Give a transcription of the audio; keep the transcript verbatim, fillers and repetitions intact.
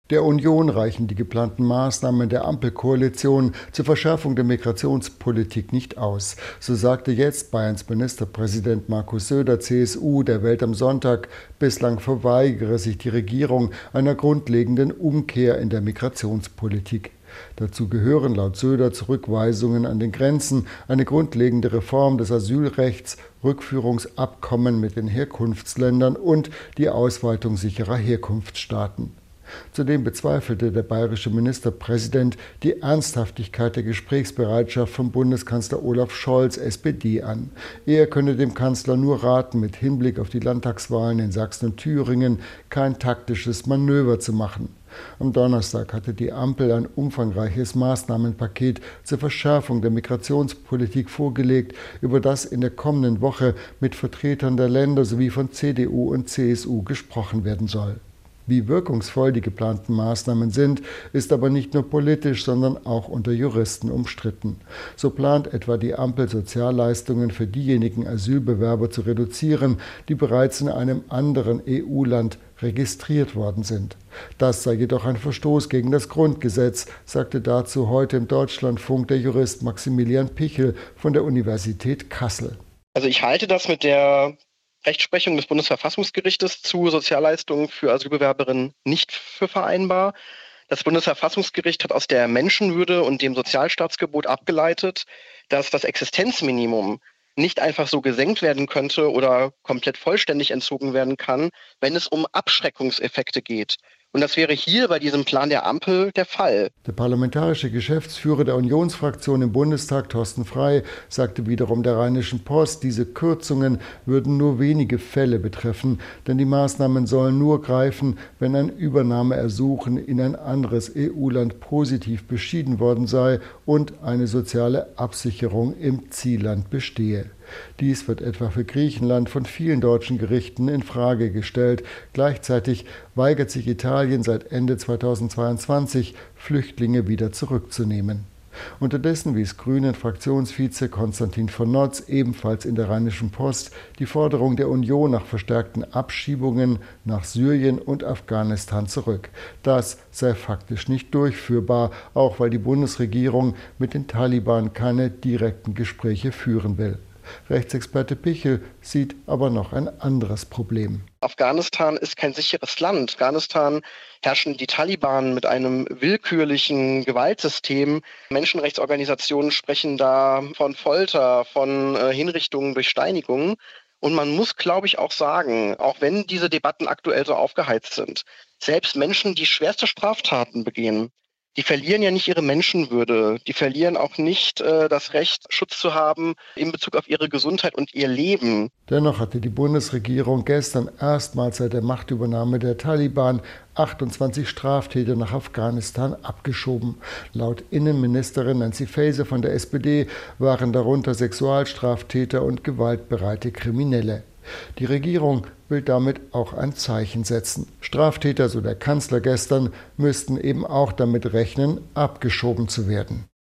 Der Union reichen die geplanten Maßnahmen der Ampelkoalition zur Verschärfung der Migrationspolitik nicht aus. So sagte jetzt Bayerns Ministerpräsident Markus Söder, C S U, der Welt am Sonntag, bislang verweigere sich die Regierung einer grundlegenden Umkehr in der Migrationspolitik. Dazu gehören laut Söder Zurückweisungen an den Grenzen, eine grundlegende Reform des Asylrechts, Rückführungsabkommen mit den Herkunftsländern und die Ausweitung sicherer Herkunftsstaaten. Zudem bezweifelte der bayerische Ministerpräsident die Ernsthaftigkeit der Gesprächsbereitschaft von Bundeskanzler Olaf Scholz, S P D, an. Er könne dem Kanzler nur raten, mit Hinblick auf die Landtagswahlen in Sachsen und Thüringen kein taktisches Manöver zu machen. Am Donnerstag hatte die Ampel ein umfangreiches Maßnahmenpaket zur Verschärfung der Migrationspolitik vorgelegt, über das in der kommenden Woche mit Vertretern der Länder sowie von C D U und C S U gesprochen werden soll. Wie wirkungsvoll die geplanten Maßnahmen sind, ist aber nicht nur politisch, sondern auch unter Juristen umstritten. So plant etwa die Ampel, Sozialleistungen für diejenigen Asylbewerber zu reduzieren, die bereits in einem anderen E U-Land registriert worden sind. Das sei jedoch ein Verstoß gegen das Grundgesetz, sagte dazu heute im Deutschlandfunk der Jurist Maximilian Pichel von der Universität Kassel. Also ich halte das mit der Rechtsprechung des Bundesverfassungsgerichtes zu Sozialleistungen für Asylbewerberinnen nicht für vereinbar. Das Bundesverfassungsgericht hat aus der Menschenwürde und dem Sozialstaatsgebot abgeleitet, dass das Existenzminimum nicht einfach so gesenkt werden könnte oder komplett vollständig entzogen werden kann, wenn es um Abschreckungseffekte geht. Und das wäre hier bei diesem Plan der Ampel der Fall. Der parlamentarische Geschäftsführer der Unionsfraktion im Bundestag, Thorsten Frey, sagte wiederum der Rheinischen Post, diese Kürzungen würden nur wenige Fälle betreffen, denn die Maßnahmen sollen nur greifen, wenn ein Übernahmeersuchen in ein anderes E U-Land positiv beschieden worden sei und eine soziale Absicherung im Zielland bestehe. Dies wird etwa für Griechenland von vielen deutschen Gerichten in Frage gestellt. Gleichzeitig weigert sich Italien seit Ende zweitausendzweiundzwanzig, Flüchtlinge wieder zurückzunehmen. Unterdessen wies Grünen-Fraktionsvize Konstantin von Notz ebenfalls in der Rheinischen Post die Forderung der Union nach verstärkten Abschiebungen nach Syrien und Afghanistan zurück. Das sei faktisch nicht durchführbar, auch weil die Bundesregierung mit den Taliban keine direkten Gespräche führen will. Rechtsexperte Pichel sieht aber noch ein anderes Problem. Afghanistan ist kein sicheres Land. Afghanistan herrschen die Taliban mit einem willkürlichen Gewaltsystem. Menschenrechtsorganisationen sprechen da von Folter, von äh, Hinrichtungen durch Steinigungen. Und man muss, glaube ich, auch sagen, auch wenn diese Debatten aktuell so aufgeheizt sind, selbst Menschen, die schwerste Straftaten begehen, die verlieren ja nicht ihre Menschenwürde, die verlieren auch nicht äh, das Recht, Schutz zu haben in Bezug auf ihre Gesundheit und ihr Leben. Dennoch hatte die Bundesregierung gestern erstmals seit der Machtübernahme der Taliban achtundzwanzig Straftäter nach Afghanistan abgeschoben. Laut Innenministerin Nancy Faeser von der S P D waren darunter Sexualstraftäter und gewaltbereite Kriminelle. Die Regierung will damit auch ein Zeichen setzen. Straftäter, so der Kanzler gestern, müssten eben auch damit rechnen, abgeschoben zu werden.